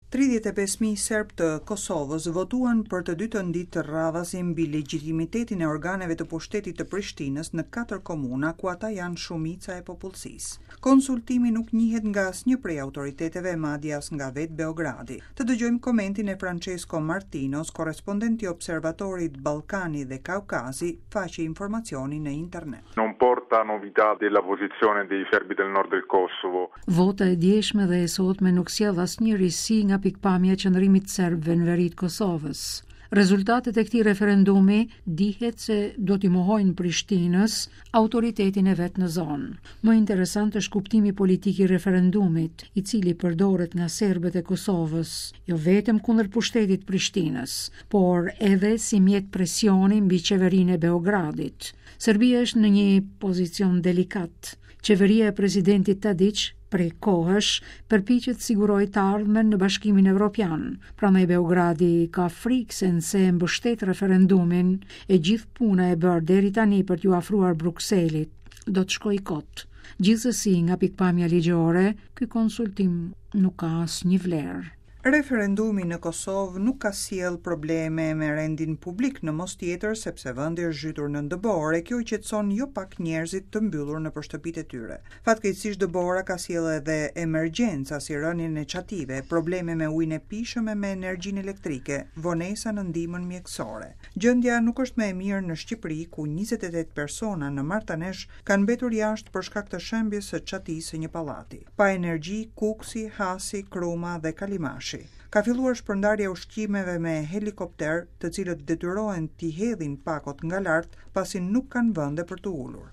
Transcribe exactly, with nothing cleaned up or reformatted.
tridhjetë e pesë mijë serb të Kosovës votuan për të dytën ditë të radhasi mbi legjitimitetin e organeve të pushtetit të Prishtinës në katër komuna ku ata janë shumica e popullsisë. Konsultimi nuk njihet nga asnjë prej autoriteteve, madje as nga vetë Beogradi. Të dëgjojmë komentin e Francesco Martinos, korrespondenti observatorit Ballkani dhe Kaukazi, faqe informacioni në internet. Non porta novità della posizione dei serbi del nord del Kosovo. Vota e djeshme dhe e sotme nuk sjell asnjë risi nga pikpamja e qëndrimit serbëve në veri të Kosovës. Rezultatet e këtij referendumi dihet se do t'i mohojnë Prishtinës autoritetin e vet në zonë. Më interesant është kuptimi politik i referendumit, i cili përdoret nga serbët e Kosovës, jo vetëm kundër pushtetit Prishtinës, por edhe si mjet presioni mbi qeverinë e Beogradit. Serbia është në një pozicion delikat. Qeveria e presidentit Tadić prej kohësh përpiqet sigurojë të ardhmen në Bashkimin Evropian. Prandaj Beogradi ka frikë se nëse mbështet referendumin, e gjithë puna e bërë deri tani për t'ju afruar Brukselit do të shkojë kot. Gjithsesi, nga pikpamja ligjore, ky konsultim nuk ka asnjë vlerë. Referendumi në Kosovë nuk ka sjell probleme me rendin publik në mos tjetër sepse vendi është zhytur në dëbore, kjo i qetëson jo pak njerëzit të mbyllur në shtëpitë e tyre. Fatkeqësisht dëbora ka sjell edhe emergjenca si rënien e çative, probleme me ujin e pishëm e me energjinë elektrike, vonesa në ndihmën mjekësore. Gjendja nuk është më e mirë në Shqipëri, ku njëzet e tetë persona në Martanesh kanë mbetur jashtë për shkak të shembjes së çatisë së një pallati. Pa energji, Kuksi, Hasi, Kruma dhe Kalimashi. Ka filluar shpërndarja ushqimeve me helikopter, të cilët detyrohen t'i hedhin pakot nga lart pasi nuk kanë vende për të ulur.